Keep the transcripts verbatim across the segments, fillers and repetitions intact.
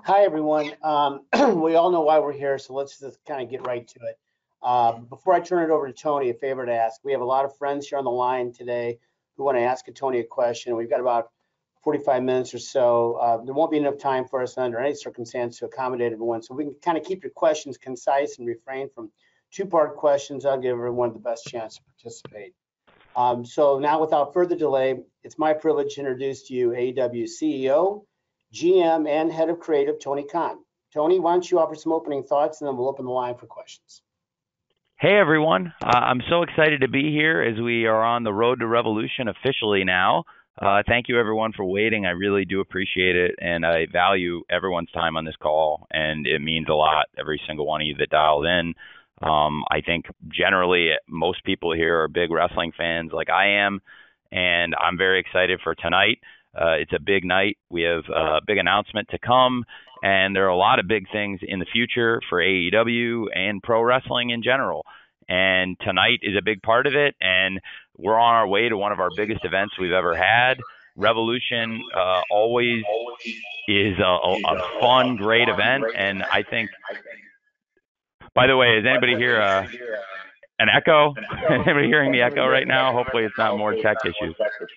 Hi, everyone. Um, we all know why we're here, so let's just kind of get right to it. Um, before I turn it over to Tony, a favor to ask. We have a lot of friends here on the line today who want to ask a Tony a question. We've got about forty-five minutes or so. Uh, there won't be enough time for us under any circumstance to accommodate everyone. So we can kind of keep your questions concise and refrain from two-part questions. I'll give everyone the best chance to participate. Um, so now, without further delay, it's my privilege to introduce to you A E W C E O, G M, and Head of Creative, Tony Khan. Tony, why don't you offer some opening thoughts, and then we'll open the line for questions. Hey, everyone. Uh, I'm so excited to be here as we are on the road to revolution officially now. Uh, thank you, everyone, for waiting. I really do appreciate it, and I value everyone's time on this call, and it means a lot, every single one of you that dialed in. Um, I think generally most people here are big wrestling fans like I am, and I'm very excited for tonight. Uh, it's a big night. We have a big announcement to come, and there are a lot of big things in the future for A E W and pro wrestling in general. And tonight is a big part of it, and we're on our way to one of our biggest events we've ever had. Revolution uh, always is a, a, a fun, great event, and I think, by the way, is anybody here uh, an echo? Anybody hearing the echo right now? Hopefully it's not more tech issues.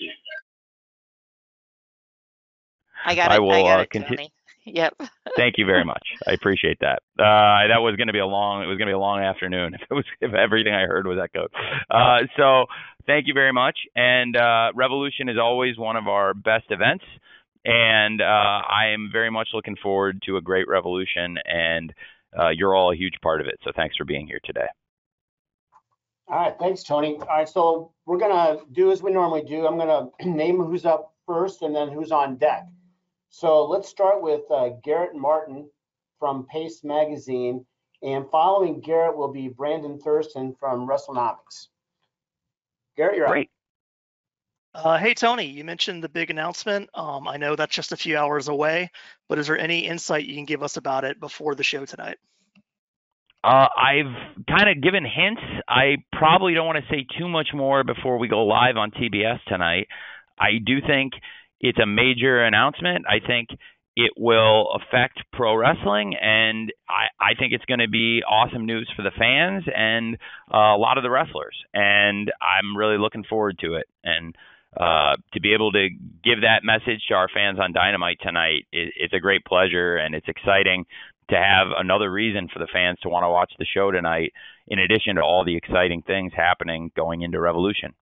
I got it. I will I got uh, it, continue. Tony. Yep. Thank you very much. I appreciate that. Uh, that was going to be a long. It was going to be a long afternoon if it was if everything I heard was echoed. Uh, so thank you very much. And uh, Revolution is always one of our best events, and uh, I am very much looking forward to a great Revolution. And uh, you're all a huge part of it. So thanks for being here today. All right, thanks, Tony. All right, so we're gonna do as we normally do. I'm gonna name who's up first and then who's on deck. So let's start with uh, Garrett Martin from Pace Magazine, and following Garrett will be Brandon Thurston from WrestleNomics. Garrett, you're Great. up. Uh, hey, Tony, you mentioned the big announcement. Um, I know that's just a few hours away, but is there any insight you can give us about it before the show tonight? Uh, I've kind of given hints. I probably don't want to say too much more before we go live on T B S tonight. I do think it's a major announcement. I think it will affect pro wrestling, and I, I think it's going to be awesome news for the fans and uh, a lot of the wrestlers. And I'm really looking forward to it. And uh, to be able to give that message to our fans on Dynamite tonight, it, it's a great pleasure, and it's exciting to have another reason for the fans to want to watch the show tonight, in addition to all the exciting things happening going into Revolution.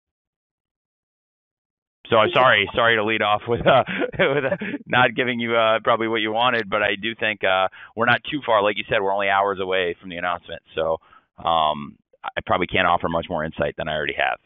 So I'm sorry, sorry to lead off with, uh, with uh, not giving you uh, probably what you wanted, but I do think uh, we're not too far. Like you said, we're only hours away from the announcement, so um, I probably can't offer much more insight than I already have.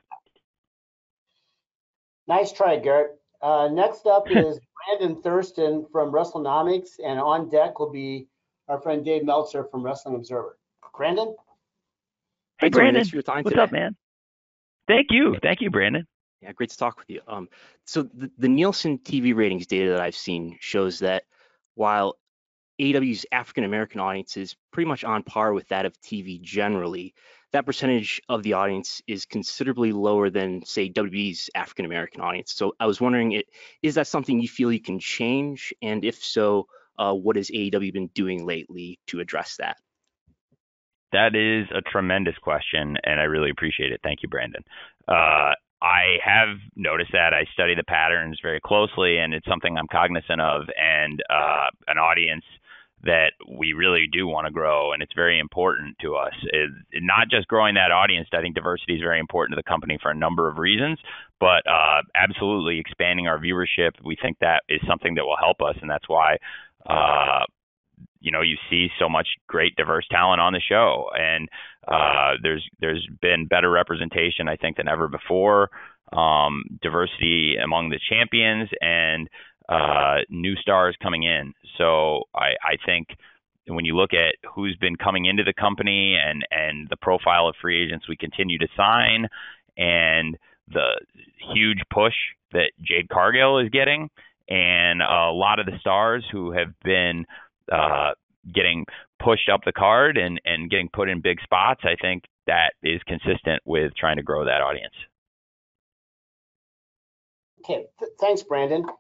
Nice try, Garrett. Uh, next up is Brandon Thurston from WrestleNomics, and on deck will be our friend Dave Meltzer from Wrestling Observer. Brandon? Hey, Hi, Tony. Brandon. Thanks for your time What's today. up, man? Thank you. Thank you, Brandon. Yeah, great to talk with you. Um, so the, the Nielsen T V ratings data that I've seen shows that while A E W's African American audience is pretty much on par with that of T V generally, that percentage of the audience is considerably lower than, say, W W E's African American audience. So I was wondering, it, is that something you feel you can change? And if so, uh, what has A E W been doing lately to address that? That is a tremendous question, and I really appreciate it. Thank you, Brandon. Uh, I have noticed that. I study the patterns very closely, and it's something I'm cognizant of, and uh, an audience that we really do want to grow, and it's very important to us. It, not just growing that audience. I think diversity is very important to the company for a number of reasons, but uh, absolutely expanding our viewership. We think that is something that will help us, and that's why uh, you know, you see so much great diverse talent on the show, and uh, there's there's been better representation, I think, than ever before. Um, diversity among the champions and uh, new stars coming in. So I, I think when you look at who's been coming into the company and and the profile of free agents we continue to sign, and the huge push that Jade Cargill is getting, and a lot of the stars who have been uh, getting pushed up the card and, and getting put in big spots, I think that is consistent with trying to grow that audience. Okay, th- thanks, Brandon.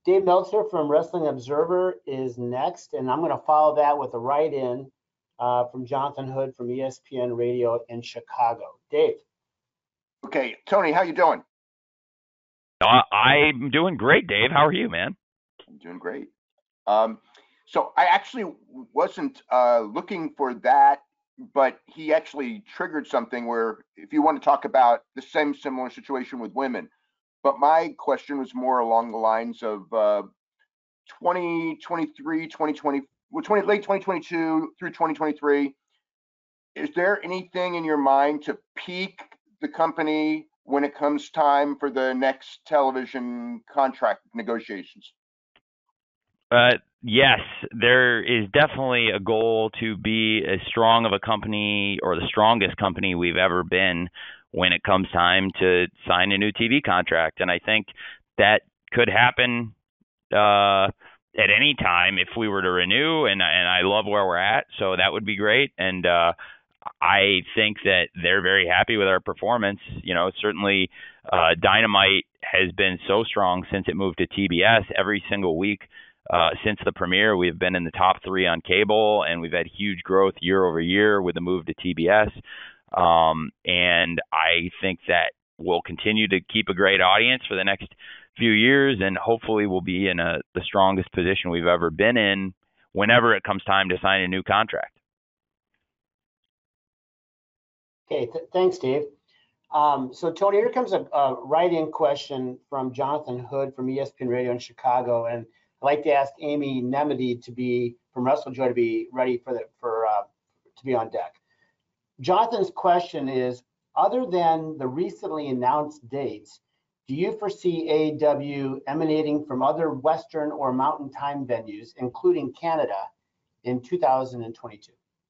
Dave Meltzer from Wrestling Observer is next, and I'm going to follow that with a write-in uh, from Jonathan Hood from E S P N Radio in Chicago. Dave. Okay, Tony, how you doing? Uh, I'm doing great, Dave. How are you, man? I'm doing great. Um, so I actually wasn't uh, looking for that, but he actually triggered something where if you want to talk about the same similar situation with women, but my question was more along the lines of uh, twenty twenty-three, twenty twenty, well, twenty, late twenty twenty-two through twenty twenty-three. Is there anything in your mind to peak the company when it comes time for the next television contract negotiations? Uh, yes, there is definitely a goal to be as strong of a company or the strongest company we've ever been when it comes time to sign a new T V contract. And I think that could happen uh, at any time if we were to renew, and, and I love where we're at, so that would be great. And uh, I think that they're very happy with our performance. You know, certainly uh, Dynamite has been so strong since it moved to T B S. Every single week uh, since the premiere, we've been in the top three on cable, and we've had huge growth year over year with the move to T B S. Um, and I think that we'll continue to keep a great audience for the next few years, and hopefully we'll be in a, the strongest position we've ever been in whenever it comes time to sign a new contract. Okay, th- thanks, Dave. Um, so, Tony, here comes a, a write-in question from Jonathan Hood from E S P N Radio in Chicago, and I'd like to ask Amy Nemedy to be from WrestleJoy to be ready for the for uh, to be on deck. Jonathan's question is: other than the recently announced dates, do you foresee A E W emanating from other Western or Mountain Time venues, including Canada, in two thousand twenty-two?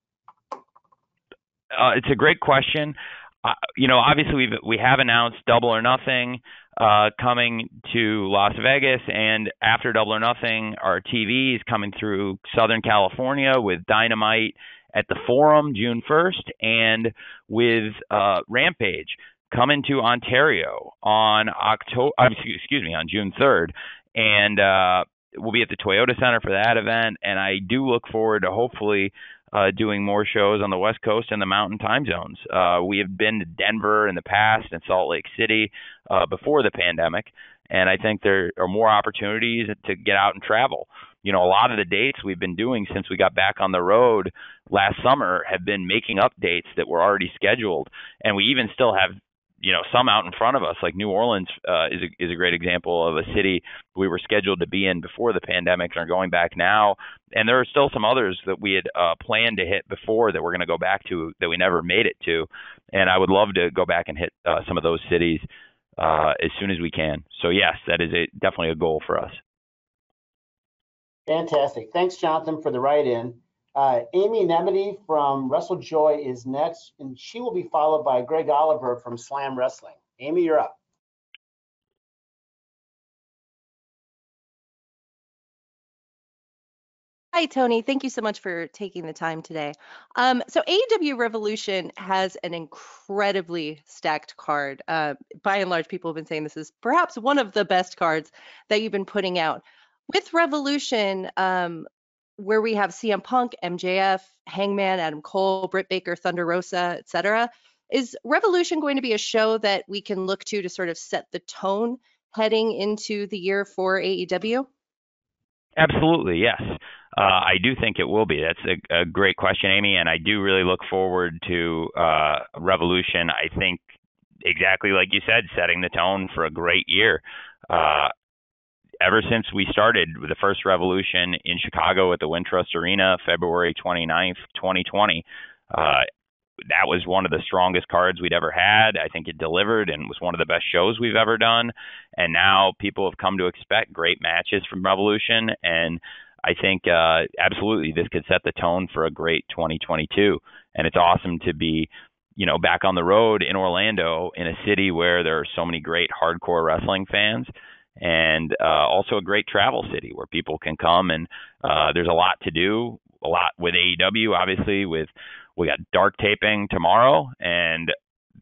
Uh, it's a great question. Uh, you know, obviously we've we have announced Double or Nothing uh, coming to Las Vegas, and after Double or Nothing, our T V is coming through Southern California with Dynamite at the Forum June first, and with uh, Rampage coming to Ontario on October. Excuse me, on June third, and uh, we'll be at the Toyota Center for that event. And I do look forward to hopefully Uh, doing more shows on the West Coast and the Mountain Time zones. Uh, we have been to Denver in the past and Salt Lake City uh, before the pandemic, and I think there are more opportunities to get out and travel. You know, a lot of the dates we've been doing since we got back on the road last summer have been making up dates that were already scheduled, and we even still have, you know, some out in front of us. Like New Orleans uh, is a, is a great example of a city we were scheduled to be in before the pandemic and are going back now. And there are still some others that we had uh, planned to hit before that we're going to go back to that we never made it to. And I would love to go back and hit uh, some of those cities uh, as soon as we can. So yes, that is a, definitely a goal for us. Fantastic. Thanks, Jonathan, for the write-in. Uh, Amy Nemedy from WrestleJoy is next, and she will be followed by Greg Oliver from Slam Wrestling. Amy, you're up. Hi, Tony. Thank you so much for taking the time today. Um, so A E W Revolution has an incredibly stacked card. Uh, by and large, people have been saying this is perhaps one of the best cards that you've been putting out. With Revolution, um, where we have C M Punk, M J F, Hangman, Adam Cole, Britt Baker, Thunder Rosa, et cetera, is Revolution going to be a show that we can look to to sort of set the tone heading into the year for A E W? Absolutely, yes. Uh, I do think it will be. That's a, a great question, Amy, and I do really look forward to uh, Revolution. I think exactly like you said, setting the tone for a great year. Uh, ever since we started with the first Revolution in Chicago at the Wintrust Arena, February twenty-ninth, twenty twenty, uh, that was one of the strongest cards we'd ever had. I think it delivered and was one of the best shows we've ever done. And now people have come to expect great matches from Revolution. And I think uh, absolutely this could set the tone for a great twenty twenty-two. And it's awesome to be, you know, back on the road in Orlando, in a city where there are so many great hardcore wrestling fans, and uh, also a great travel city where people can come. And uh, there's a lot to do, a lot with A E W, obviously, with we got dark taping tomorrow, and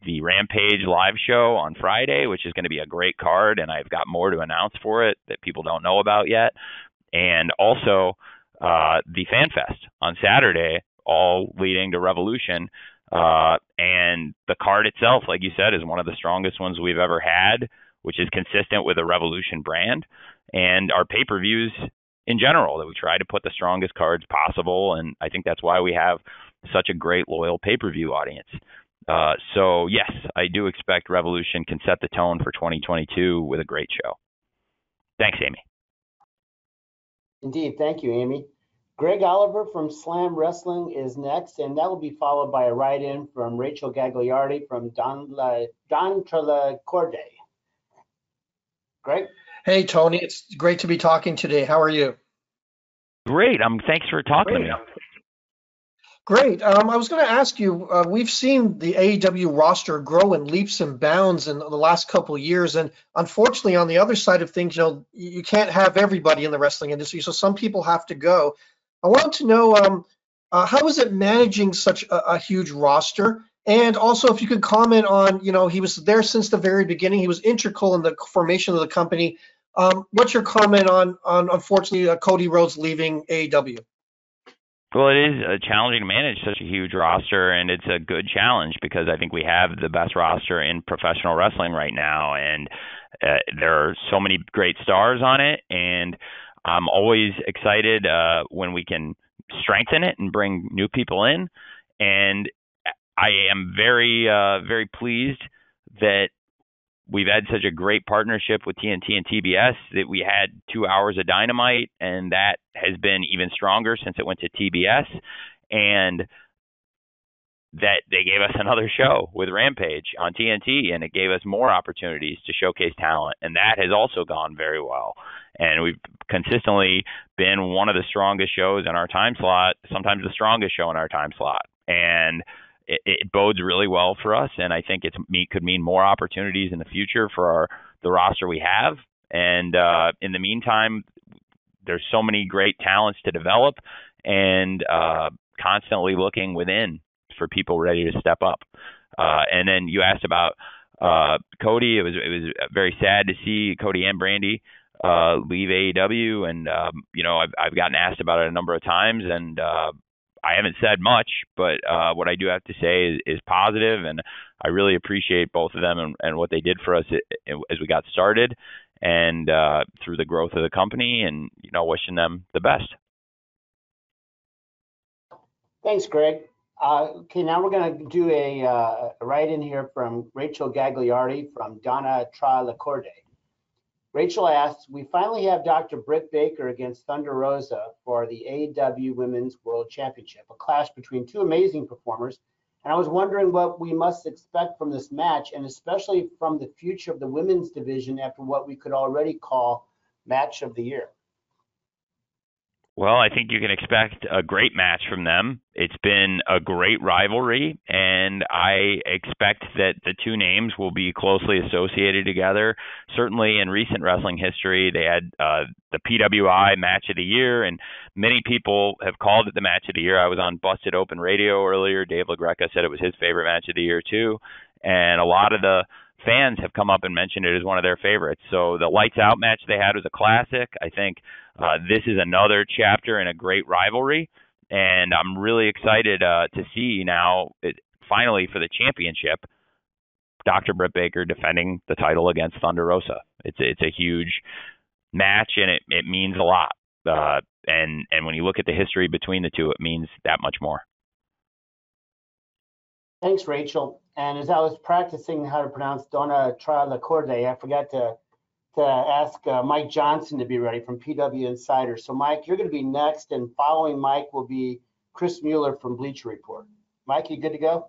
the Rampage live show on Friday, which is going to be a great card, and I've got more to announce for it that people don't know about yet. And also uh, the Fan Fest on Saturday, all leading to Revolution. Uh, and the card itself, like you said, is one of the strongest ones we've ever had, which is consistent with the Revolution brand. And our pay-per-views in general, that we try to put the strongest cards possible. And I think that's why we have such a great loyal pay-per-view audience. Uh, so yes, I do expect Revolution can set the tone for twenty twenty-two with a great show. Thanks, Amy. Indeed. Thank you, Amy. Greg Oliver from Slam Wrestling is next, and that will be followed by a write-in from Rachel Gagliardi from Don, La, Don Trelacorde. Greg? Hey, Tony. It's great to be talking today. How are you? Great. Um, thanks for talking Great. to me. Great. Um, I was going to ask you, uh, we've seen the A E W roster grow in leaps and bounds in the last couple of years. And unfortunately, on the other side of things, you know, you can't have everybody in the wrestling industry. So some people have to go. I wanted to know, um, uh, how is it managing such a, a huge roster? And also, if you could comment on, you know, he was there since the very beginning. He was integral in the formation of the company. Um, what's your comment on, on unfortunately, uh, Cody Rhodes leaving A E W? Well, it is uh, challenging to manage such a huge roster, and it's a good challenge because I think we have the best roster in professional wrestling right now, and uh, there are so many great stars on it, and I'm always excited uh, when we can strengthen it and bring new people in, and I am very, uh, very pleased that we've had such a great partnership with T N T and T B S that we had two hours of Dynamite, and that has been even stronger since it went to T B S, and that they gave us another show with Rampage on T N T, and it gave us more opportunities to showcase talent, and that has also gone very well. And we've consistently been one of the strongest shows in our time slot, sometimes the strongest show in our time slot. And It, it bodes really well for us, and I think it could mean more opportunities in the future for our, the roster we have. And uh, in the meantime, there's so many great talents to develop, and uh, constantly looking within for people ready to step up. Uh, and then you asked about uh, Cody. It was it was very sad to see Cody and Brandy uh, leave A E W, and um, you know I've I've gotten asked about it a number of times, and uh, I haven't said much, but uh, what I do have to say is, is positive, and I really appreciate both of them and, and what they did for us as we got started, and uh, through the growth of the company, and you know, wishing them the best. Thanks, Greg. Uh, okay, now we're going to do a, uh, a write-in here from Rachel Gagliardi from Donna Trelacorde. Rachel asks, we finally have Doctor Britt Baker against Thunder Rosa for the A E W Women's World Championship, a clash between two amazing performers. And I was wondering what we must expect from this match, and especially from the future of the women's division after what we could already call match of the year. Well, I think you can expect a great match from them. It's been a great rivalry, and I expect that the two names will be closely associated together. Certainly in recent wrestling history, they had uh, the P W I Match of the Year, and many people have called it the Match of the Year. I was on Busted Open Radio earlier. Dave LaGreca said it was his favorite match of the year, too. And a lot of the fans have come up and mentioned it as one of their favorites. So the Lights Out match they had was a classic. I think uh, this is another chapter in a great rivalry, and I'm really excited uh, to see now, it, finally, for the championship, Doctor Britt Baker defending the title against Thunder Rosa. It's it's a huge match, and it, it means a lot. Uh, and and when you look at the history between the two, it means that much more. Thanks, Rachel. And as I was practicing how to pronounce Donna Trelacorde, I forgot to to ask uh, Mike Johnson to be ready from P W Insider. So, Mike, you're going to be next, and following Mike will be Chris Mueller from Bleacher Report. Mike, you good to go?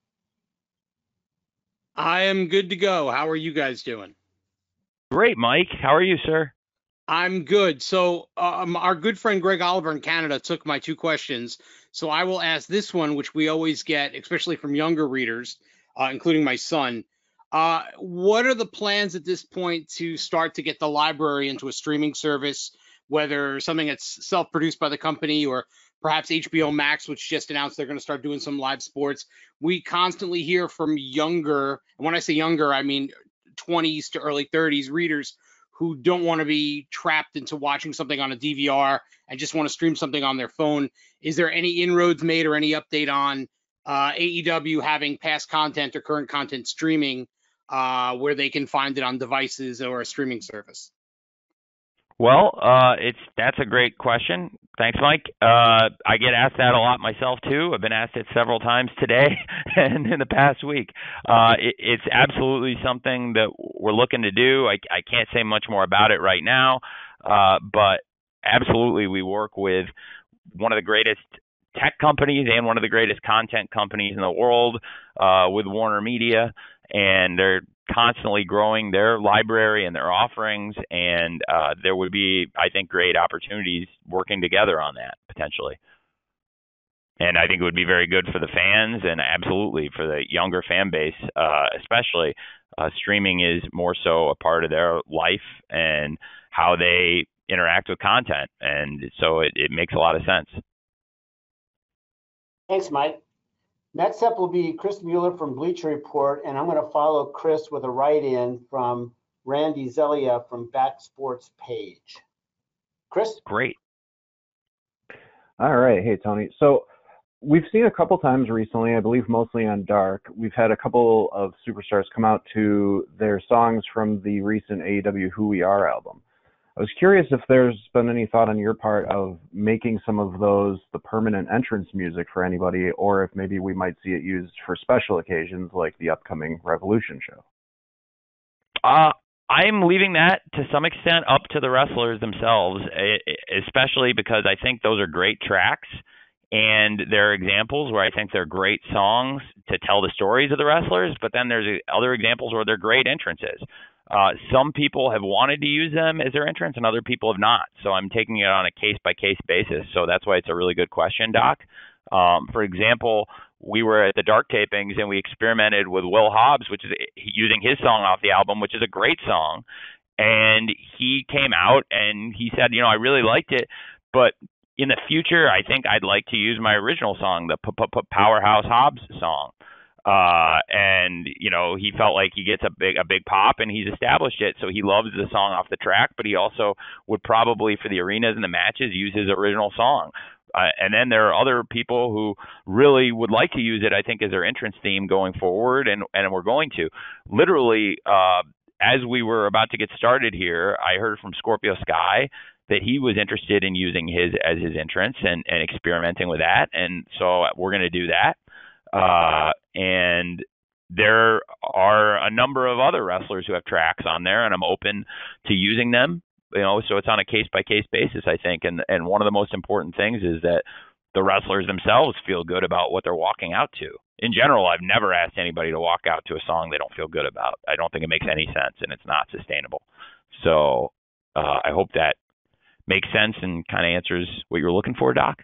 I am good to go. How are you guys doing? Great, Mike. How are you, sir? I'm good. So um, our good friend Greg Oliver in Canada took my two questions. So I will ask this one, which we always get, especially from younger readers, uh, including my son. Uh, what are the plans at this point to start to get the library into a streaming service? whether something that's self-produced by the company or perhaps H B O Max, which just announced they're going to start doing some live sports. We constantly hear from younger, and when I say younger, I mean twenties to early thirties readers who don't want to be trapped into watching something on a D V R and just want to stream something on their phone. Is there any inroads made or any update on uh, A E W having past content or current content streaming uh, where they can find it on devices or a streaming service? Well, uh, it's that's a great question. Thanks, Mike. Uh, I get asked that a lot myself too. I've been asked it several times today and in the past week. Uh, it, it's absolutely something that we're looking to do. I, I can't say much more about it right now, uh, but absolutely we work with one of the greatest tech companies and one of the greatest content companies in the world, uh, with Warner Media, and they're constantly growing their library and their offerings, and uh, there would be, I think, great opportunities working together on that potentially. And I think it would be very good for the fans and absolutely for the younger fan base, uh, especially. Uh, streaming is more so a part of their life and how they interact with content, and so it, it makes a lot of sense. Thanks, Mike. Next up will be Chris Mueller from Bleacher Report, and I'm going to follow Chris with a write-in from Randy Zelia from Back Sports Page. Chris? Great. All right. Hey, Tony. So we've seen a couple times recently, I believe mostly on Dark, we've had a couple of superstars come out to their songs from the recent A E W Who We Are album. I was curious if there's been any thought on your part of making some of those the permanent entrance music for anybody, or if maybe we might see it used for special occasions like the upcoming Revolution show. Uh, I'm leaving that to some extent up to the wrestlers themselves, especially because I think those are great tracks and there are examples where I think they're great songs to tell the stories of the wrestlers, but then there's other examples where they're great entrances. Uh, some people have wanted to use them as their entrance and other people have not. So I'm taking it on a case-by-case basis. So that's why it's a really good question, Doc. Um, for example, we were at the Dark tapings and we experimented with Will Hobbs, which is using his song off the album, which is a great song. And he came out and he said, you know, I really liked it, but in the future, I think I'd like to use my original song, the Powerhouse Hobbs song. Uh, and, you know, he felt like he gets a big, a big pop and he's established it. So he loves the song off the track, but he also would probably for the arenas and the matches use his original song. Uh, and then there are other people who really would like to use it, I think, as their entrance theme going forward. And, and we're going to literally, uh, as we were about to get started here, I heard from Scorpio Sky that he was interested in using his as his entrance and, and experimenting with that. And so we're going to do that. Uh, and there are a number of other wrestlers who have tracks on there, and I'm open to using them, you know, so it's on a case-by-case basis, I think. And, and one of the most important things is that the wrestlers themselves feel good about what they're walking out to. In general, I've never asked anybody to walk out to a song they don't feel good about. I don't think it makes any sense, and it's not sustainable. So uh, I hope that makes sense and kind of answers what you're looking for, Doc.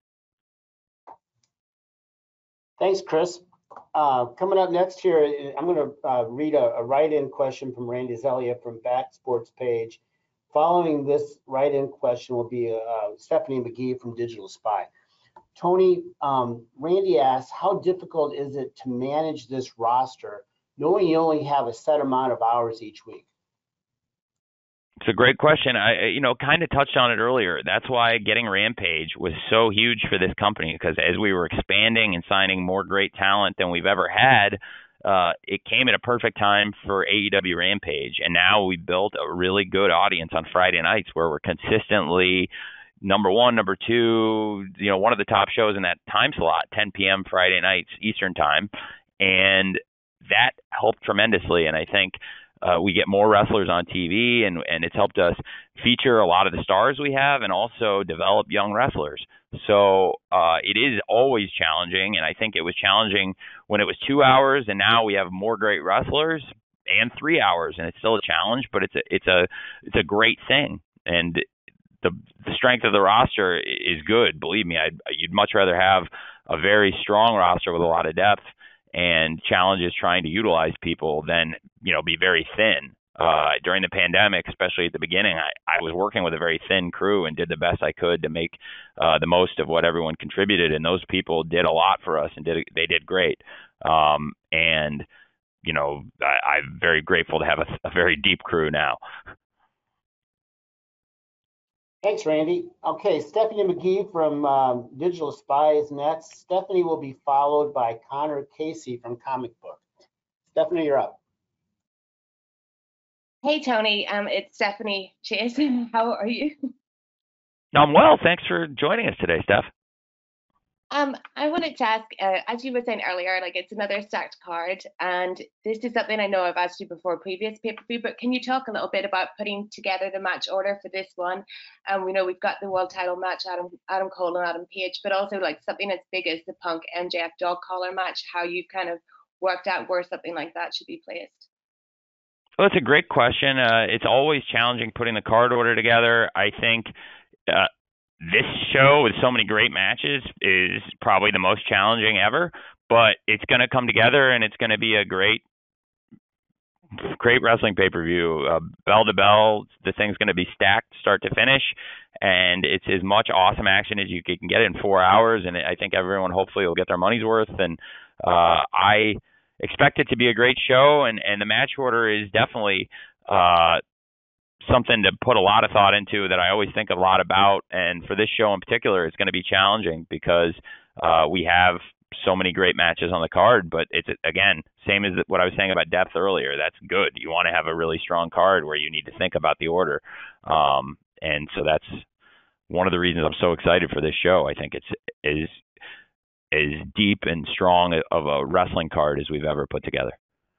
Thanks, Chris. Uh, coming up next here, I'm going to uh, read a, a write-in question from Randy Zelia from Back Sports Page. Following this write-in question will be uh, Stephanie McGee from Digital Spy. Tony, um, Randy asks, how difficult is it to manage this roster, knowing you only have a set amount of hours each week? It's a great question. I, you know, kind of touched on it earlier. That's why getting Rampage was so huge for this company, because as we were expanding and signing more great talent than we've ever had, uh, it came at a perfect time for A E W Rampage. And now we built a really good audience on Friday nights where we're consistently number one, number two, you know, one of the top shows in that time slot, ten p.m. Friday nights Eastern time. And that helped tremendously. And I think Uh, we get more wrestlers on T V, and, and it's helped us feature a lot of the stars we have and also develop young wrestlers. So uh, it is always challenging, and I think it was challenging when it was two hours, and now we have more great wrestlers and three hours, and it's still a challenge, but it's a it's a it's a great thing. And the the strength of the roster is good. Believe me, I'd, you'd much rather have a very strong roster with a lot of depth and challenges trying to utilize people than, you know, be very thin. uh, during the pandemic, especially at the beginning, I, I was working with a very thin crew and did the best I could to make uh, the most of what everyone contributed. And those people did a lot for us and did they did great. Um, and, you know, I, I'm very grateful to have a, a very deep crew now. Thanks, Randy. Okay, Stephanie McGee from um, Digital Spy is next. Stephanie will be followed by Connor Casey from Comic Book. Stephanie, you're up. Hey, Tony. Um, it's Stephanie Chase. How are you? I'm well. Thanks for joining us today, Steph. Um, I wanted to ask, uh, as you were saying earlier, like it's another stacked card, and this is something I know I've asked you before previous pay-per-view, but can you talk a little bit about putting together the match order for this one? And um, we know we've got the world title match, Adam Adam Cole and Adam Page, but also like something as big as the Punk M J F dog collar match, how you've kind of worked out where something like that should be placed. Well, it's a great question. Uh, it's always challenging putting the card order together. I think uh, this show with so many great matches is probably the most challenging ever, but it's going to come together and it's going to be a great, great wrestling pay-per-view. Uh, bell to bell, the thing's going to be stacked start to finish, and it's as much awesome action as you can get in four hours. And I think everyone hopefully will get their money's worth. And uh, I expect it to be a great show, and, and the match order is definitely uh, something to put a lot of thought into that I always think a lot about. And for this show in particular, it's going to be challenging because uh, we have so many great matches on the card, but it's, again, same as what I was saying about depth earlier. That's good. You want to have a really strong card where you need to think about the order. Um, and so that's one of the reasons I'm so excited for this show. I think it's is as deep and strong of a wrestling card as we've ever put together.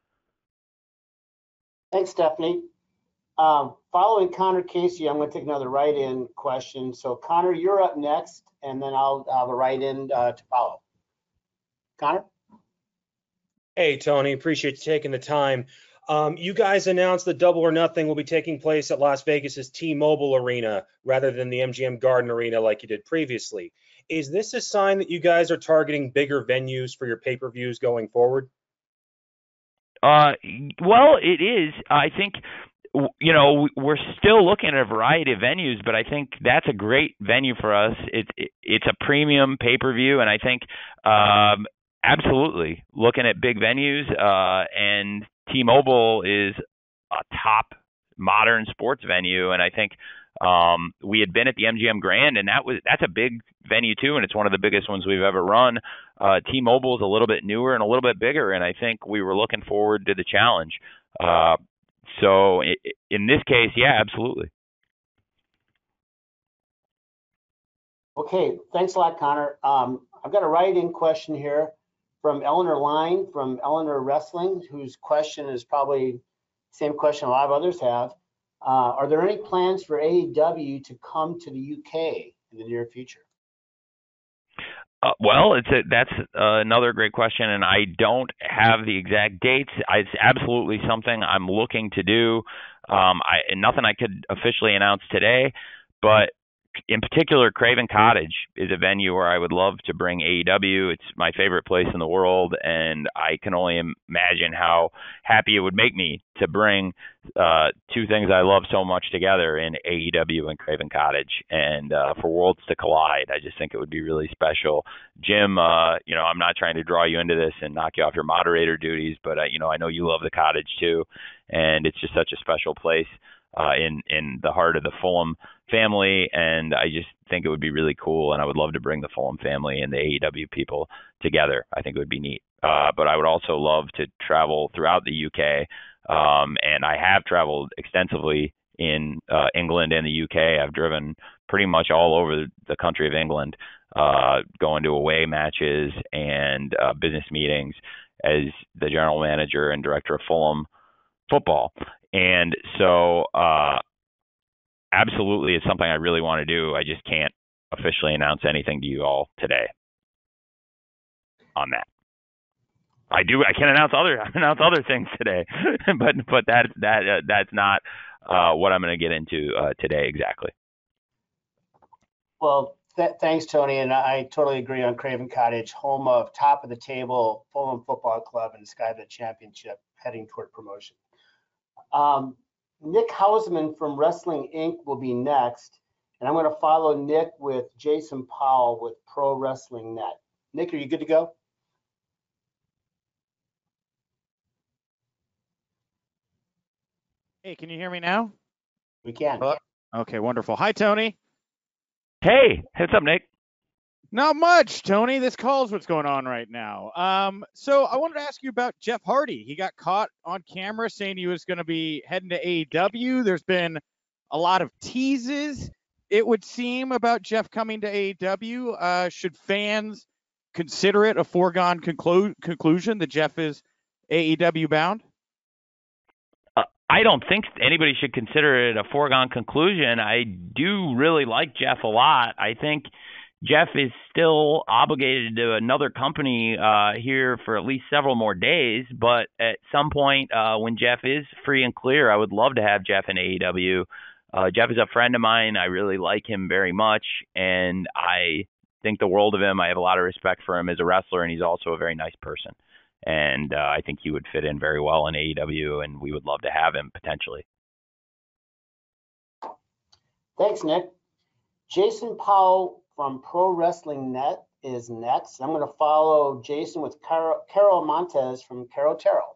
Thanks, Stephanie. Um, following Connor Casey, I'm going to take another write-in question. So Connor, you're up next, and then I'll have a write-in uh, to follow. Connor? Hey, Tony, appreciate you taking the time. Um, you guys announced that Double or Nothing will be taking place at Las Vegas's T-Mobile Arena rather than the M G M Garden Arena like you did previously. Is this a sign that you guys are targeting bigger venues for your pay-per-views going forward? Uh, well, it is. I think, you know, we're still looking at a variety of venues, but I think that's a great venue for us. It's it, it's a premium pay-per-view, and I think um, absolutely looking at big venues. Uh, and T-Mobile is a top modern sports venue, and I think um, we had been at the M G M Grand, and that was that's a big venue too, and it's one of the biggest ones we've ever run. Uh, T-Mobile is a little bit newer and a little bit bigger, and I think we were looking forward to the challenge. Uh, so in this case, yeah, absolutely. Okay, thanks a lot, Connor. Um, I've got a write-in question here from Eleanor Line from Eleanor Wrestling, whose question is probably the same question a lot of others have. Uh, are there any plans for A E W to come to the U K in the near future? Uh, well, it's a, that's uh, another great question, and I don't have the exact dates. I, it's absolutely something I'm looking to do. Um, I, and nothing I could officially announce today, but in particular, Craven Cottage is a venue where I would love to bring A E W. It's my favorite place in the world, and I can only imagine how happy it would make me to bring uh, two things I love so much together in A E W and Craven Cottage, and uh, for worlds to collide. I just think it would be really special. Jim, uh, you know, I'm not trying to draw you into this and knock you off your moderator duties, but uh, you know, I know you love the Cottage too, and it's just such a special place uh, in in the heart of the Fulham family, and I just think it would be really cool, and I would love to bring the Fulham family and the A E W people together. I think it would be neat. Uh, but I would also love to travel throughout the U K, um, and I have traveled extensively in uh, England and the U K. I've driven pretty much all over the country of England, uh, going to away matches and uh, business meetings as the general manager and director of Fulham football. And so, uh, absolutely, it's something I really want to do. I just can't officially announce anything to you all today on that. I do. I can announce other announce other things today, but but that that uh, that's not uh, what I'm going to get into uh, today exactly. Well, th thanks, Tony, and I totally agree on Craven Cottage, home of top of the table Fulham Football Club and Sky Bet Championship, heading toward promotion. Um, Nick Hausman from Wrestling Incorporated will be next. And I'm going to follow Nick with Jason Powell with Pro Wrestling Net. Nick, are you good to go? Hey, can you hear me now? We can. Hello? Okay, wonderful. Hi, Tony. Hey, what's up, Nick? Not much, Tony. This call's what's going on right now. Um, so I wanted to ask you about Jeff Hardy. He got caught on camera saying he was going to be heading to A E W. There's been a lot of teases, it would seem, about Jeff coming to A E W. Uh, should fans consider it a foregone conclu- conclusion that Jeff is A E W bound? Uh, I don't think anybody should consider it a foregone conclusion. I do really like Jeff a lot. I think Jeff is still obligated to another company uh, here for at least several more days. But at some point, uh, when Jeff is free and clear, I would love to have Jeff in A E W. Uh, Jeff is a friend of mine. I really like him very much, and I think the world of him. I have a lot of respect for him as a wrestler, and he's also a very nice person. And uh, I think he would fit in very well in A E W, and we would love to have him potentially. Thanks, Nick. Jason Powell from Pro Wrestling Net is next. I'm going to follow Jason with Carol, Carol Montez from Caro Taro.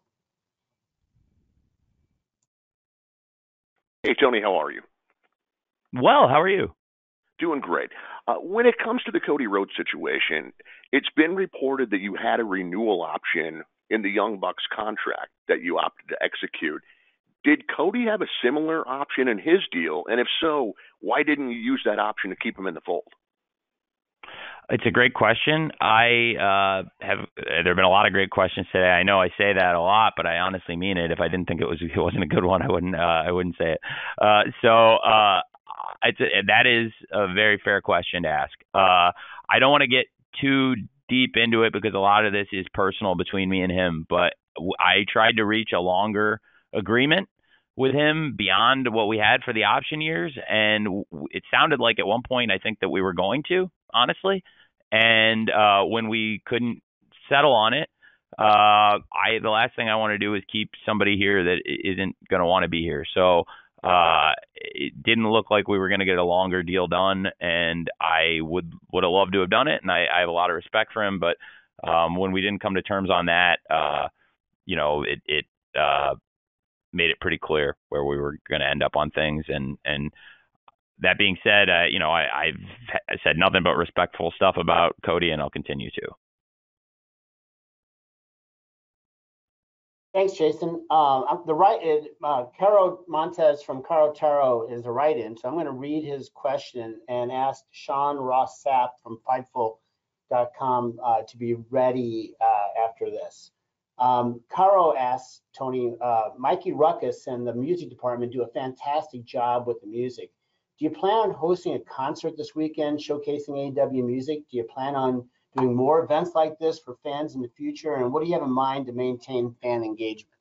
Hey, Tony, how are you? Well, how are you? Doing great. Uh, when it comes to the Cody Rhodes situation, it's been reported that you had a renewal option in the Young Bucks contract that you opted to execute. Did Cody have a similar option in his deal? And if so, why didn't you use that option to keep him in the fold? It's a great question. I uh, have. There have been a lot of great questions today. I know I say that a lot, but I honestly mean it. If I didn't think it was it wasn't a good one, I wouldn't. Uh, I wouldn't say it. Uh, so uh, it's a, that is a very fair question to ask. Uh, I don't want to get too deep into it because a lot of this is personal between me and him. But I tried to reach a longer agreement with him beyond what we had for the option years, and it sounded like at one point I think that we were going to, honestly. And uh, when we couldn't settle on it, uh, I the last thing I want to do is keep somebody here that isn't going to want to be here. So uh, it didn't look like we were going to get a longer deal done, and I would would have loved to have done it, and I, I have a lot of respect for him. But um, when we didn't come to terms on that, uh, you know, it it uh, made it pretty clear where we were going to end up on things. And, and that being said, uh, you know, I, I've said nothing but respectful stuff about Cody, and I'll continue to. Thanks, Jason. Uh, the right, uh, Caro Montez from Caro Taro is a write-in, so I'm going to read his question and ask Sean Ross Sapp from Fightful dot com uh, to be ready uh, after this. Um, Caro asks, Tony, uh, Mikey Ruckus and the music department do a fantastic job with the music. Do you plan on hosting a concert this weekend showcasing A E W music? Do you plan on doing more events like this for fans in the future? And what do you have in mind to maintain fan engagement?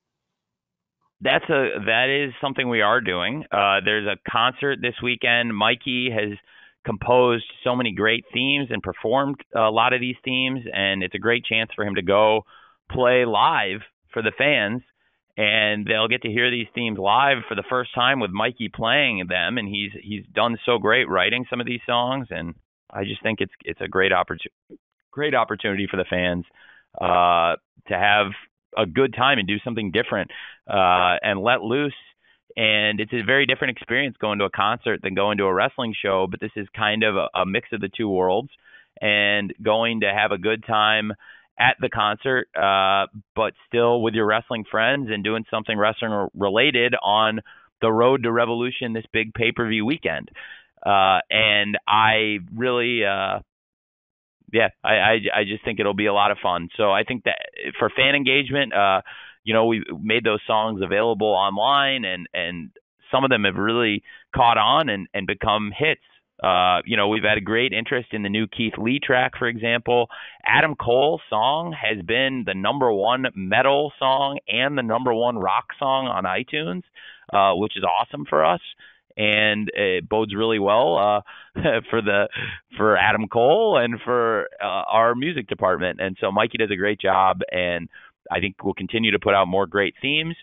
That's a that is something we are doing. Uh, there's a concert this weekend. Mikey has composed so many great themes and performed a lot of these themes, and it's a great chance for him to go play live for the fans, and they'll get to hear these themes live for the first time with Mikey playing them. And he's he's done so great writing some of these songs, and I just think it's it's a great opportunity great opportunity for the fans uh, to have a good time and do something different uh, and let loose. And it's a very different experience going to a concert than going to a wrestling show, but this is kind of a, a mix of the two worlds, and going to have a good time at the concert, uh, but still with your wrestling friends and doing something wrestling related on the road to Revolution this big pay-per-view weekend. Uh, and I really, uh, yeah, I, I, I just think it'll be a lot of fun. So I think that for fan engagement, uh, you know, we made those songs available online, and, and some of them have really caught on and, and become hits. Uh, you know, we've had a great interest in the new Keith Lee track, for example. Adam Cole's song has been the number one metal song and the number one rock song on iTunes, uh, which is awesome for us. And it bodes really well uh, for the for Adam Cole and for uh, our music department. And so Mikey does a great job, and I think we'll continue to put out more great themes.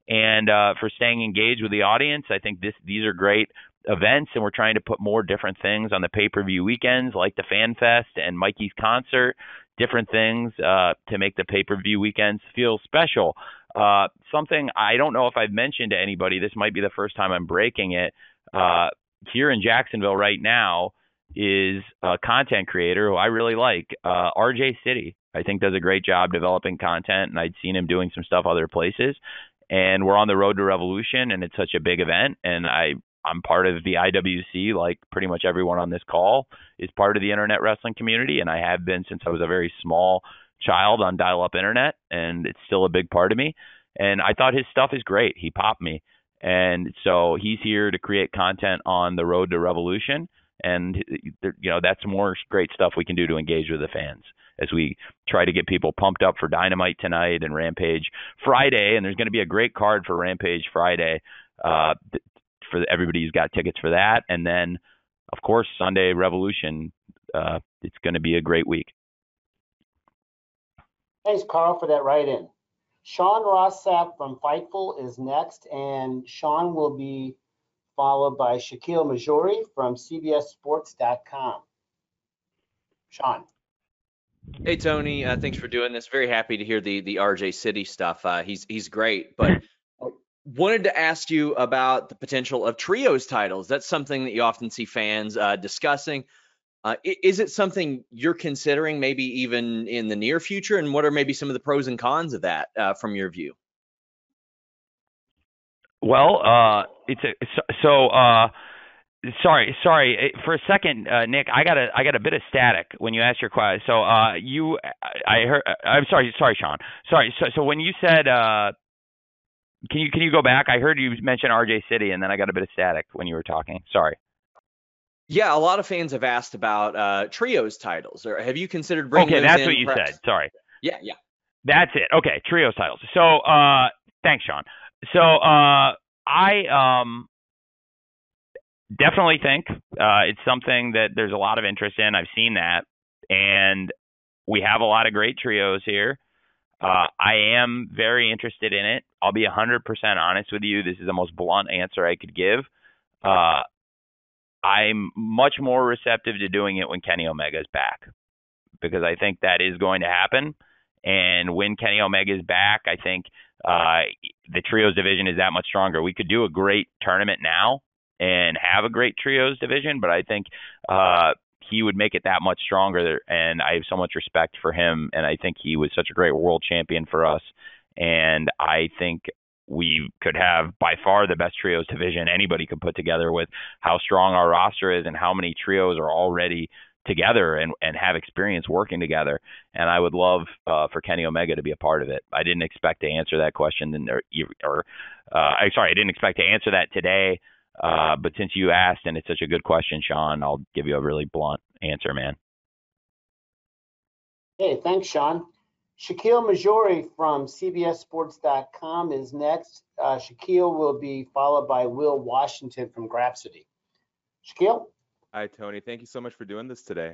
and uh, for staying engaged with the audience. I think this these are great events, and we're trying to put more different things on the pay-per-view weekends, like the Fan Fest and Mikey's concert, different things uh, to make the pay-per-view weekends feel special. Uh, something I don't know if I've mentioned to anybody, this might be the first time I'm breaking it, uh, here in Jacksonville right now is a content creator who I really like, uh, R J City. I think does a great job developing content, and I'd seen him doing some stuff other places. And we're on the road to Revolution, and it's such a big event, and I I'm part of the I W C, like pretty much everyone on this call is part of the internet wrestling community, and I have been since I was a very small child on dial-up internet, and it's still a big part of me. And I thought his stuff is great. He popped me. And so he's here to create content on the road to Revolution, and you know that's more great stuff we can do to engage with the fans as we try to get people pumped up for Dynamite tonight and Rampage Friday. And there's going to be a great card for Rampage Friday. Uh, for everybody who's got tickets for that. And then, of course, Sunday Revolution. Uh, it's going to be a great week. Thanks, Carl, for that write-in. Sean Rossap from Fightful is next, and Sean will be followed by Shaquille Majori from C B S Sports dot com. Sean. Hey, Tony. Uh, thanks for doing this. Very happy to hear the the R J City stuff. Uh, he's he's great, but wanted to ask you about the potential of trios titles. That's something that you often see fans uh, discussing. Uh, is it something you're considering, maybe even in the near future? And what are maybe some of the pros and cons of that uh, from your view? Well, uh, it's a, so. Uh, sorry, sorry for a second, uh, Nick. I got a I got a bit of static when you asked your question. So uh, you, I heard. I'm sorry, sorry, Sean. Sorry. So so when you said. Uh, Can you can you go back? I heard you mention R J City, and then I got a bit of static when you were talking. Sorry. Yeah, a lot of fans have asked about uh, trios titles. Or have you considered bringing? Okay, that's in what you perhaps? said. Sorry. Yeah, yeah. That's it. Okay, trios titles. So, uh, thanks, Sean. So, uh, I um definitely think uh, it's something that there's a lot of interest in. I've seen that, and we have a lot of great trios here. Uh, I am very interested in it. I'll be one hundred percent honest with you. This is the most blunt answer I could give. Uh, I'm much more receptive to doing it when Kenny Omega is back, because I think that is going to happen. And when Kenny Omega is back, I think uh, the trios division is that much stronger. We could do a great tournament now and have a great trios division, but I think uh, he would make it that much stronger, and I have so much respect for him, and I think he was such a great world champion for us, and I think we could have by far the best trios division anybody could put together with how strong our roster is and how many trios are already together and, and have experience working together. And I would love uh, for Kenny Omega to be a part of it. I didn't expect to answer that question, or, or uh, I'm sorry, I didn't expect to answer that today. Uh, but since you asked, and it's such a good question, Sean, I'll give you a really blunt answer, man. Hey, thanks, Sean. Shaquille Majori from C B S Sports dot com is next. Uh, Shaquille will be followed by Will Washington from Grapsody. Shaquille? Hi, Tony. Thank you so much for doing this today.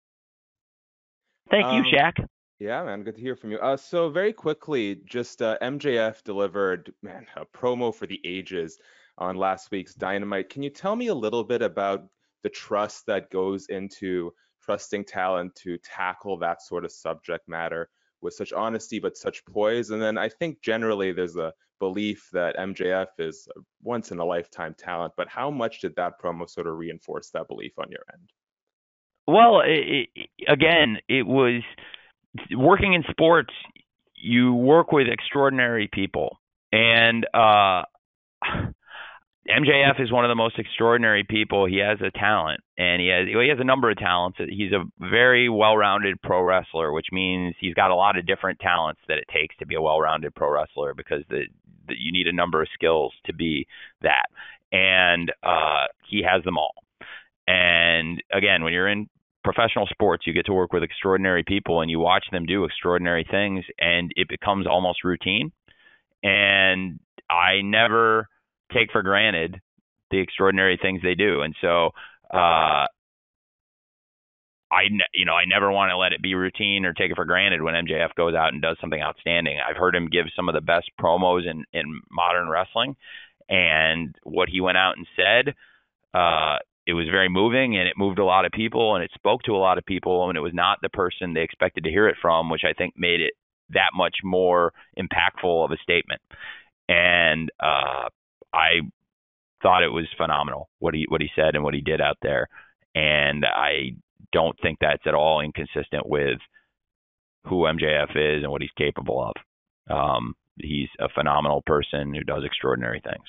Thank um, you, Shaq. Yeah, man. Good to hear from you. Uh, so very quickly, just uh, M J F delivered, man, a promo for the ages on last week's Dynamite. Can you tell me a little bit about the trust that goes into trusting talent to tackle that sort of subject matter with such honesty but such poise? And then I think generally there's a belief that M J F is a once in a lifetime talent, but how much did that promo sort of reinforce that belief on your end? Well, it, it, again, it was working in sports. You work with extraordinary people, and uh, M J F is one of the most extraordinary people. He has a talent, and he has he has a number of talents. He's a very well-rounded pro wrestler, which means he's got a lot of different talents that it takes to be a well-rounded pro wrestler, because the, the you need a number of skills to be that, and uh, he has them all. And again, when you're in professional sports, you get to work with extraordinary people, and you watch them do extraordinary things, and it becomes almost routine. And I never take for granted the extraordinary things they do. And so uh, I, you know, I never want to let it be routine or take it for granted when M J F goes out and does something outstanding. I've heard him give some of the best promos in, in modern wrestling, and what he went out and said, uh, it was very moving, and it moved a lot of people, and it spoke to a lot of people, and it was not the person they expected to hear it from, which I think made it that much more impactful of a statement. And uh, I thought it was phenomenal what he what he said and what he did out there, and I don't think that's at all inconsistent with who M J F is and what he's capable of. Um, he's a phenomenal person who does extraordinary things.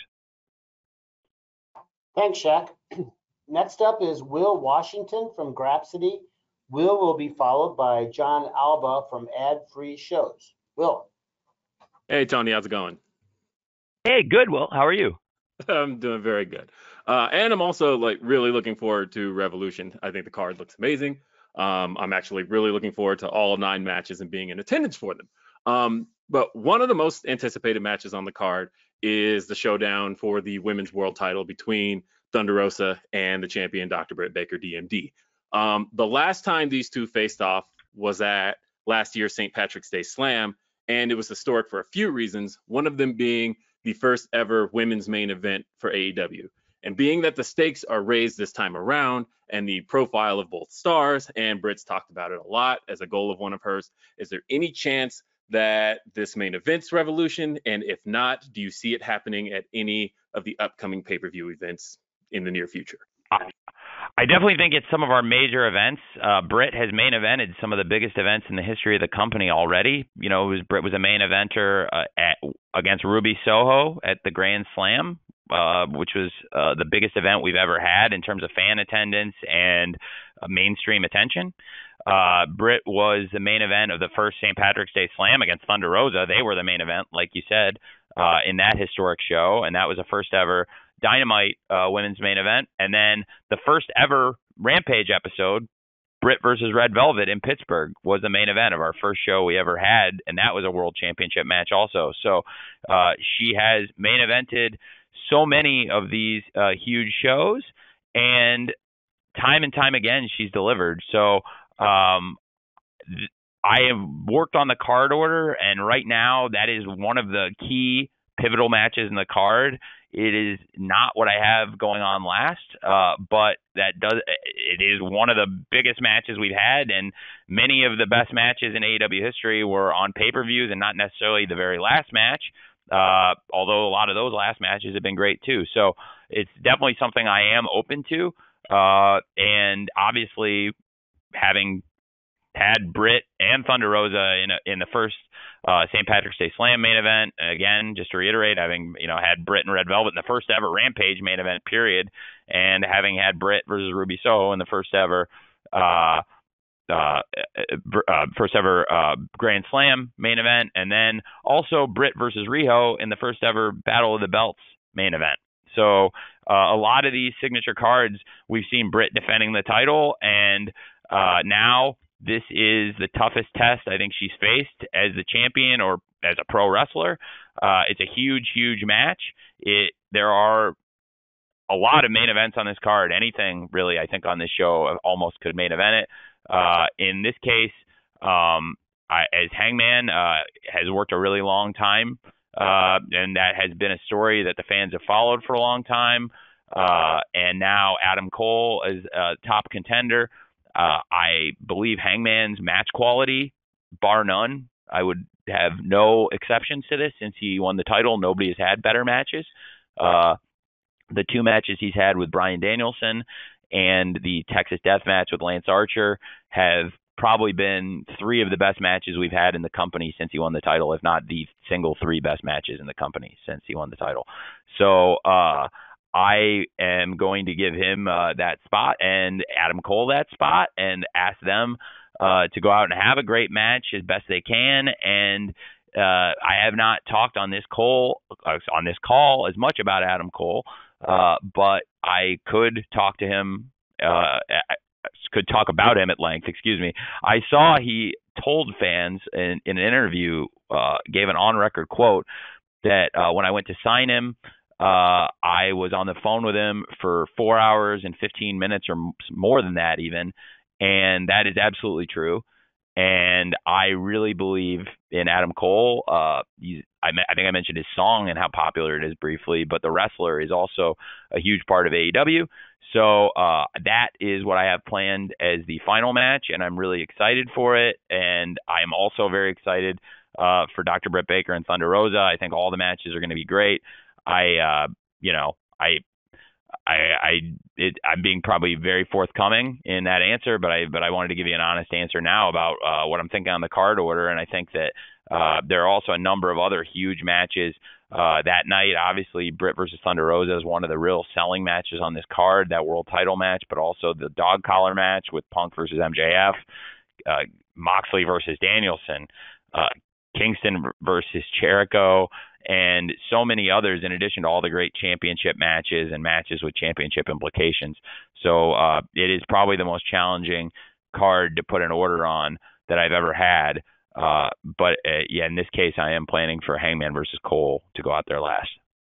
Thanks, Shaq. Next up is Will Washington from Grapsody. Will will be followed by John Alba from Ad Free Shows. Will. Hey, Tony, how's it going? Hey, good, Will. How are you? I'm doing very good. Uh, and I'm also like really looking forward to Revolution. I think the card looks amazing. Um, I'm actually really looking forward to all nine matches and being in attendance for them. Um, but one of the most anticipated matches on the card is the showdown for the women's world title between Thunder Rosa and the champion Doctor Britt Baker, D M D. Um, the last time these two faced off was at last year's Saint Patrick's Day Slam, and it was historic for a few reasons, one of them being the first ever women's main event for A E W. And being that the stakes are raised this time around and the profile of both stars, and Britt's talked about it a lot as a goal of one of hers, is there any chance that this main event's Revolution? And if not, do you see it happening at any of the upcoming pay-per-view events in the near future? I definitely think it's some of our major events. Uh, Britt has main evented some of the biggest events in the history of the company already. You know, it was, Britt was a main eventer uh, at, against Ruby Soho at the Grand Slam, uh, which was uh, the biggest event we've ever had in terms of fan attendance and uh, mainstream attention. Uh, Britt was the main event of the first Saint Patrick's Day Slam against Thunder Rosa. They were the main event, like you said, uh, in that historic show, and that was the first ever Dynamite uh, women's main event. And then the first ever Rampage episode, Britt versus Red Velvet in Pittsburgh, was the main event of our first show we ever had, and that was a world championship match also. So uh, she has main evented so many of these uh, huge shows, and time and time again she's delivered. So um, th- I have worked on the card order, and right now that is one of the key pivotal matches in the card. It is not what I have going on last, uh, but that does. It is one of the biggest matches we've had, and many of the best matches in A E W history were on pay-per-views, and not necessarily the very last match. Uh, although a lot of those last matches have been great too. So it's definitely something I am open to, uh, and obviously having had Britt and Thunder Rosa in a, in the first uh, Saint Patrick's Day Slam main event. Again, just to reiterate, having you know had Britt and Red Velvet in the first ever Rampage main event, period, and having had Britt versus Ruby Soho in the first ever uh, uh, uh, first ever uh, Grand Slam main event, and then also Britt versus Riho in the first ever Battle of the Belts main event. So uh, a lot of these signature cards, we've seen Britt defending the title, and uh, now this is the toughest test I think she's faced as the champion or as a pro wrestler. Uh, it's a huge, huge match. It there are a lot of main events on this card. Anything really, I think, on this show almost could main event it. Uh, in this case, um, I, as Hangman uh, has worked a really long time, uh, and that has been a story that the fans have followed for a long time. Uh, and now Adam Cole is a top contender. Uh, I believe Hangman's match quality, bar none. I would have no exceptions to this since he won the title. Nobody has had better matches. Uh, the two matches he's had with Bryan Danielson and the Texas Death Match with Lance Archer have probably been three of the best matches we've had in the company since he won the title, if not the single three best matches in the company since he won the title. So, uh, I am going to give him uh, that spot and Adam Cole that spot and ask them uh, to go out and have a great match as best they can. And uh, I have not talked on this Cole uh, on this call as much about Adam Cole, uh, but I could talk to him, uh, could talk about him at length. Excuse me. I saw he told fans in, in an interview, uh, gave an on-record quote that uh, when I went to sign him, Uh, I was on the phone with him for four hours and fifteen minutes or more than that even. and that is absolutely true. And I really believe in Adam Cole. Uh, he's, I, I think I mentioned his song and how popular it is briefly, but the wrestler is also a huge part of A E W. So uh, that is what I have planned as the final match, and I'm really excited for it. And I'm also very excited uh, for Doctor Britt Baker and Thunder Rosa. I think all the matches are going to be great. I, uh, you know, I. I, I it, I'm being probably very forthcoming in that answer, but I but I wanted to give you an honest answer now about uh, what I'm thinking on the card order, and I think that uh, there are also a number of other huge matches uh, that night. Obviously, Britt versus Thunder Rosa is one of the real selling matches on this card, that world title match, but also the dog collar match with Punk versus M J F, uh, Moxley versus Danielson, uh, Kingston versus Jericho, and so many others, in addition to all the great championship matches and matches with championship implications. So uh, it is probably the most challenging card to put an order on that I've ever had. Uh, but uh, yeah, in this case, I am planning for Hangman versus Cole to go out there last.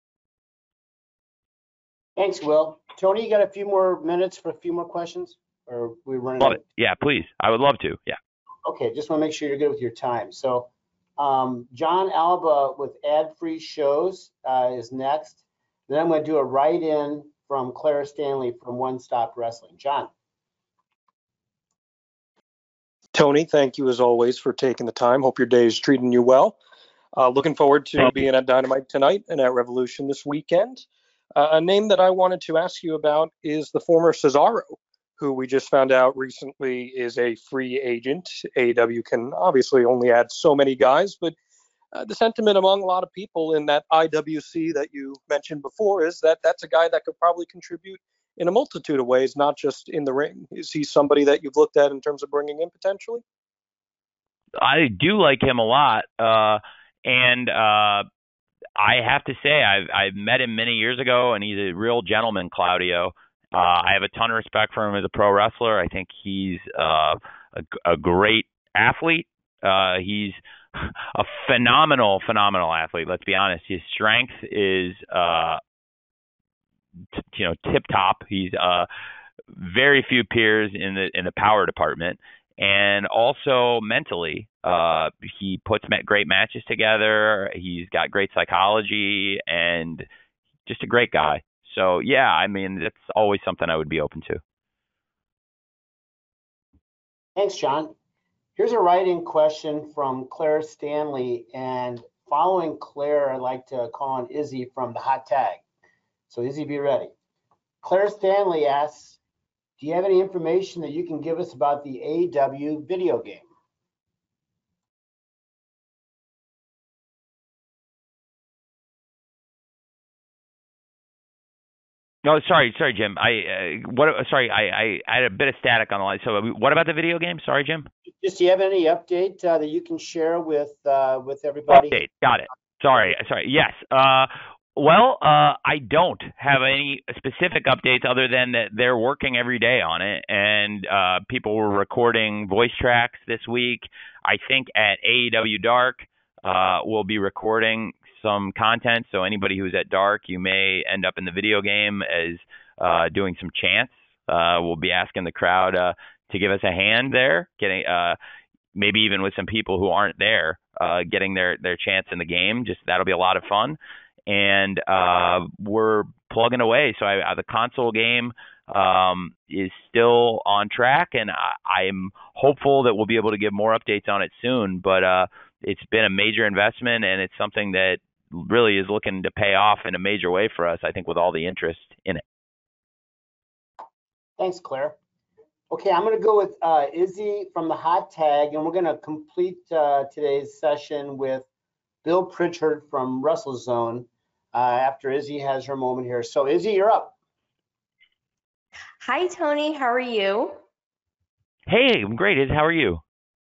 Thanks, Will. Tony, you got a few more minutes for a few more questions? Or we running Love out? it. Yeah, please. I would love to. Yeah. Okay, just want to make sure you're good with your time. So um, John Alba with ad-free shows uh, is next. Then I'm going to do a write-in from Clara Stanley from One Stop Wrestling. John. Tony, thank you as always for taking the time. Hope your day is treating you well. Uh, looking forward to being at Dynamite tonight and at Revolution this weekend. Uh, a name that I wanted to ask you about is the former Cesaro, who we just found out recently is a free agent. A E W can obviously only add so many guys, but uh, the sentiment among a lot of people in that I W C that you mentioned before is that that's a guy that could probably contribute in a multitude of ways, not just in the ring. Is he somebody that you've looked at in terms of bringing in potentially? I do like him a lot. Uh, and uh, I have to say, I've, I've met him many years ago, and he's a real gentleman, Claudio. Uh, I have a ton of respect for him as a pro wrestler. I think he's uh, a, a great athlete. Uh, he's a phenomenal, phenomenal athlete. Let's be honest. His strength is, uh, t- you know, tip top. He's uh, very few peers in the in the power department, and also mentally, uh, he puts great matches together. He's got great psychology and just a great guy. So, yeah, I mean, that's always something I would be open to. Thanks, John. Here's a write-in question from Claire Stanley. And following Claire, I'd like to call on Izzy from the Hot Tag. So, Izzy, be ready. Claire Stanley asks, do you have any information that you can give us about the A E W video game? No, sorry, sorry, Jim. I uh, what? Sorry, I, I I had a bit of static on the line. So, what about the video game? Sorry, Jim. Just do you have any update uh, that you can share with uh, with everybody? Update. Got it. Sorry, sorry. Yes. Uh, well, uh, I don't have any specific updates other than that they're working every day on it, and uh, people were recording voice tracks this week. I think at A E W Dark, uh, we'll be recording some content. So anybody who's at Dark, you may end up in the video game as uh, doing some chants. Uh, we'll be asking the crowd uh, to give us a hand there, getting uh, maybe even with some people who aren't there, uh, getting their their chance in the game. Just that'll be a lot of fun. And uh, we're plugging away. So I, the console game um, is still on track, and I, I'm hopeful that we'll be able to give more updates on it soon. But uh, it's been a major investment, and it's something that really is looking to pay off in a major way for us, I think, with all the interest in it. Thanks, Claire. Okay, I'm going to go with uh, Izzy from the Hot Tag, and we're going to complete uh, today's session with Bill Pritchard from WrestleZone uh, after Izzy has her moment here. So, Izzy, you're up. Hi, Tony. How are you? Hey, I'm great. Iz, how are you?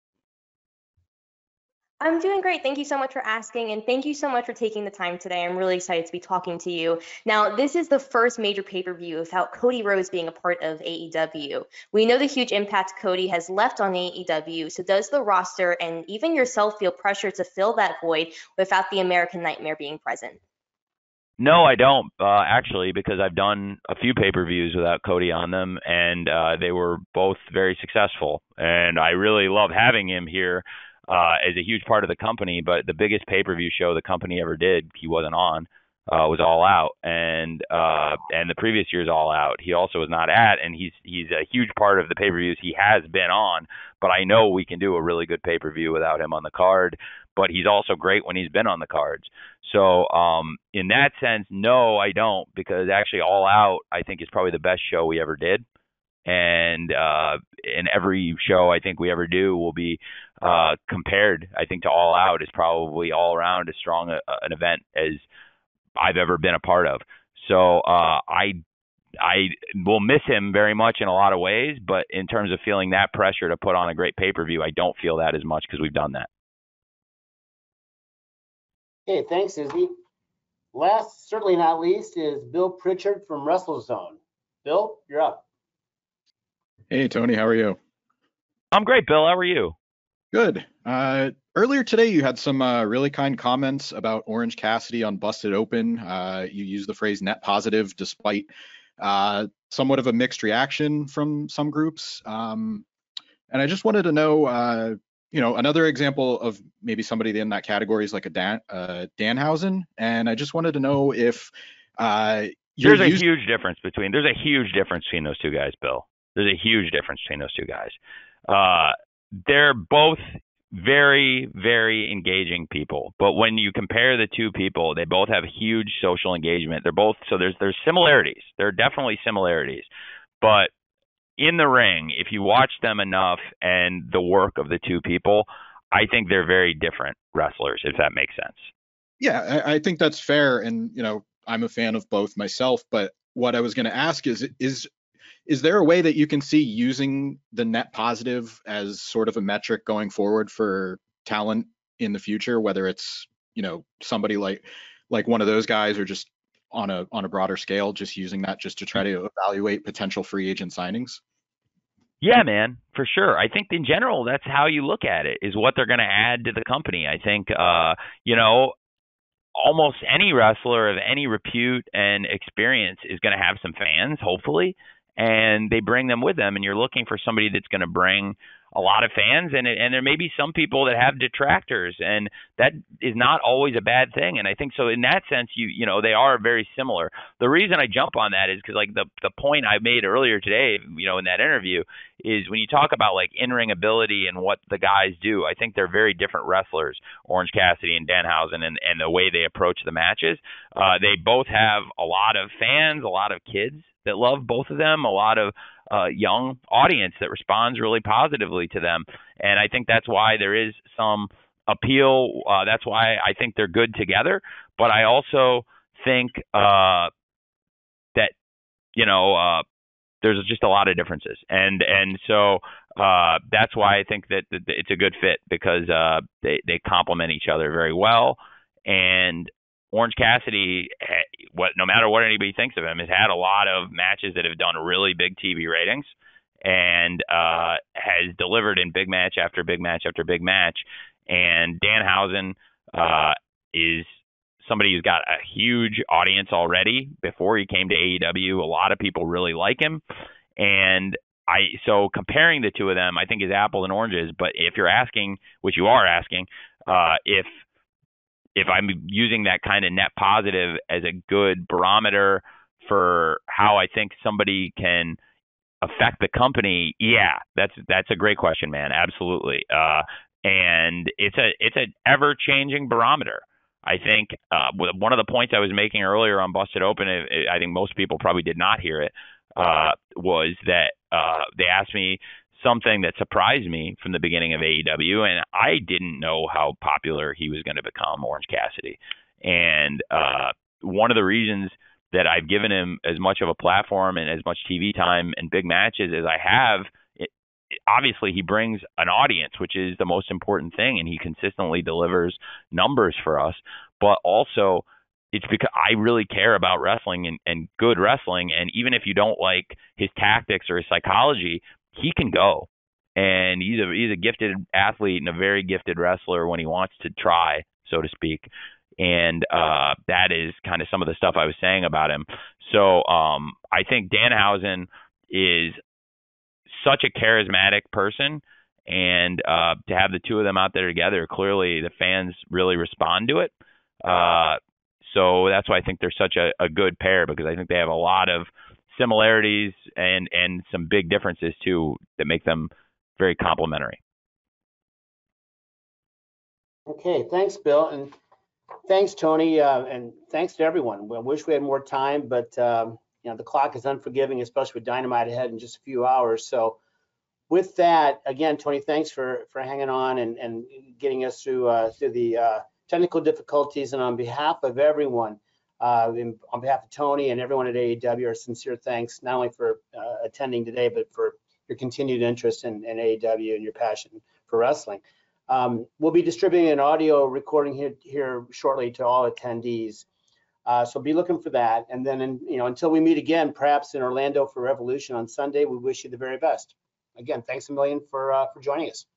I'm doing great. Thank you so much for asking, and thank you so much for taking the time today. I'm really excited to be talking to you. Now, this is the first major pay-per-view without Cody Rhodes being a part of A E W. We know the huge impact Cody has left on A E W, so does the roster and even yourself feel pressure to fill that void without the American Nightmare being present? No, I don't uh, actually, because I've done a few pay-per-views without Cody on them, and uh, they were both very successful. And I really love having him here uh, as a huge part of the company. But the biggest pay-per-view show the company ever did, he wasn't on. Uh, was All Out, and uh, and the previous year's All Out, he also was not at, and he's he's a huge part of the pay-per-views he has been on. But I know we can do a really good pay-per-view without him on the card. But he's also great when he's been on the cards. So um, in that sense, no, I don't, because actually All Out I think is probably the best show we ever did, and uh, in every show I think we ever do will be uh, compared. I think to All Out is probably all around as strong a, an event as I've ever been a part of. So uh, I I will miss him very much in a lot of ways, but in terms of feeling that pressure to put on a great pay-per-view, I don't feel that as much because we've done that. Okay, thanks, Izzy. Last, certainly not least, is Bill Pritchard from WrestleZone. Bill, you're up. Hey, Tony, how are you? I'm great, Bill. How are you? Good. Uh, earlier today, you had some uh, really kind comments about Orange Cassidy on Busted Open. Uh, you used the phrase net positive despite uh, somewhat of a mixed reaction from some groups. Um, and I just wanted to know, uh, you know, another example of maybe somebody in that category is like a Dan, uh, Danhausen. And I just wanted to know if uh, you're There's a used- huge difference between, there's a huge difference between those two guys, Bill. There's a huge difference between those two guys. Uh, they're both very, very engaging people. But when you compare the two people, they both have huge social engagement. They're both, so there's there's similarities. There are definitely similarities. But in the ring, if you watch them enough and the work of the two people, I think they're very different wrestlers, if that makes sense. Yeah, I, I think that's fair. And, you know, I'm a fan of both myself. But what I was going to ask is, is Is there a way that you can see using the net positive as sort of a metric going forward for talent in the future, whether it's, you know, somebody like like one of those guys or just on a on a broader scale, just using that just to try to evaluate potential free agent signings? Yeah, man, for sure. I think in general, that's how you look at it, is what they're going to add to the company. I think, uh, you know, almost any wrestler of any repute and experience is going to have some fans, hopefully. And they bring them with them, and you're looking for somebody that's going to bring a lot of fans, and and there may be some people that have detractors, and that is not always a bad thing. And I think so in that sense, you you know, they are very similar. The reason I jump on that is because like the the point I made earlier today, you know, in that interview, is when you talk about like in-ring ability and what the guys do, I think they're very different wrestlers, Orange Cassidy and Danhausen, and and the way they approach the matches. Uh, they both have a lot of fans, a lot of kids that love both of them, a lot of uh, young audience that responds really positively to them. And I think that's why there is some appeal. Uh, that's why I think they're good together. But I also think uh, that, you know, uh, there's just a lot of differences. And and so uh, that's why I think that, that it's a good fit, because uh, they, they complement each other very well. And Orange Cassidy, what no matter what anybody thinks of him, has had a lot of matches that have done really big T V ratings, and uh, has delivered in big match after big match after big match. And Danhausen uh, is somebody who's got a huge audience already. Before he came to A E W, a lot of people really like him, and I so comparing the two of them, I think is apples and oranges. But if you're asking, which you are asking, uh, if if I'm using that kind of net positive as a good barometer for how I think somebody can affect the company, yeah, that's that's a great question, man. Absolutely. Uh, and it's a it's an ever changing barometer. I think uh, one of the points I was making earlier on Busted Open, I think most people probably did not hear it, uh, was that uh, they asked me something that surprised me from the beginning of A E W, and I didn't know how popular he was going to become, Orange Cassidy. And uh, one of the reasons that I've given him as much of a platform and as much T V time and big matches as I have, it, obviously he brings an audience, which is the most important thing, and he consistently delivers numbers for us. But also, it's because I really care about wrestling and, and good wrestling, and even if you don't like his tactics or his psychology, he can go, and he's a he's a gifted athlete and a very gifted wrestler when he wants to try, so to speak. And uh, that is kind of some of the stuff I was saying about him. So um, I think Danhausen is such a charismatic person, and uh, to have the two of them out there together, clearly the fans really respond to it. Uh, so that's why I think they're such a, a good pair, because I think they have a lot of similarities and and some big differences too that make them very complementary. Okay, thanks, Bill, and thanks, Tony, uh, and thanks to everyone. We wish we had more time, but um, you know, the clock is unforgiving, especially with Dynamite ahead in just a few hours. So with that, again, Tony, thanks for for hanging on and and getting us through uh, through the uh, technical difficulties. And on behalf of everyone, uh, in, on behalf of Tony and everyone at A E W, our sincere thanks not only for uh, attending today, but for your continued interest in, in A E W and your passion for wrestling. Um, we'll be distributing an audio recording here, here shortly to all attendees. Uh, so be looking for that. And then, in, you know, until we meet again, perhaps in Orlando for Revolution on Sunday, we wish you the very best. Again, thanks a million for uh, for joining us.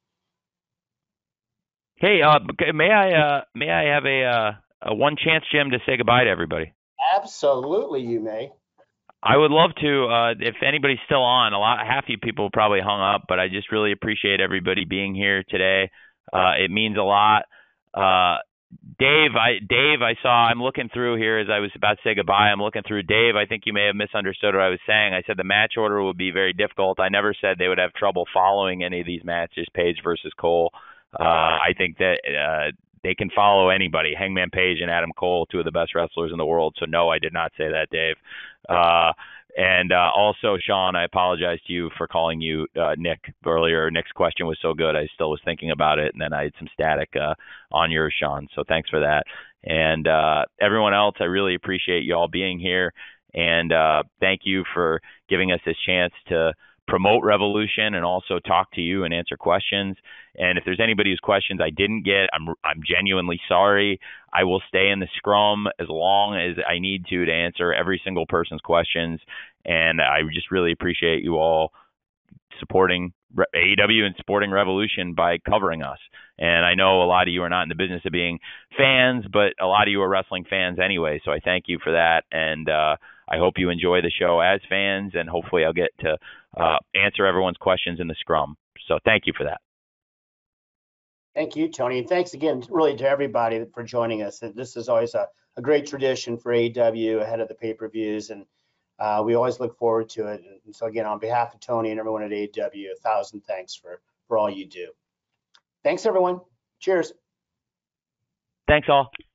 Hey, uh, may I uh, may I have a, uh, a one chance, Jim, to say goodbye to everybody? Absolutely, you may. I would love to. Uh, if anybody's still on, a lot, half you people probably hung up, but I just really appreciate everybody being here today. Uh, it means a lot. Uh, Dave, I Dave, I saw. I'm looking through here as I was about to say goodbye. I'm looking through. Dave, I think you may have misunderstood what I was saying. I said the match order would be very difficult. I never said they would have trouble following any of these matches. Page versus Cole. Uh, I think that uh, they can follow anybody. Hangman Page and Adam Cole, two of the best wrestlers in the world. So no, I did not say that, Dave. Uh, and uh, also, Sean, I apologize to you for calling you uh, Nick earlier. Nick's question was so good, I still was thinking about it, and then I had some static uh, on yours, Sean. So thanks for that. And uh, everyone else, I really appreciate you all being here, and uh, thank you for giving us this chance to promote Revolution and also talk to you and answer questions. And if there's anybody whose questions I didn't get, I'm I'm genuinely sorry. I will stay in the scrum as long as I need to to answer every single person's questions. And I just really appreciate you all supporting A E W and supporting Revolution by covering us. And I know a lot of you are not in the business of being fans, but a lot of you are wrestling fans anyway. So I thank you for that. And uh, I hope you enjoy the show as fans, and hopefully I'll get to uh, answer everyone's questions in the scrum. So thank you for that. Thank you, Tony. And thanks again, really, to everybody for joining us. This is always a, a great tradition for A E W ahead of the pay-per-views, and uh, we always look forward to it. And so again, on behalf of Tony and everyone at A E W, a thousand thanks for, for all you do. Thanks, everyone. Cheers. Thanks all.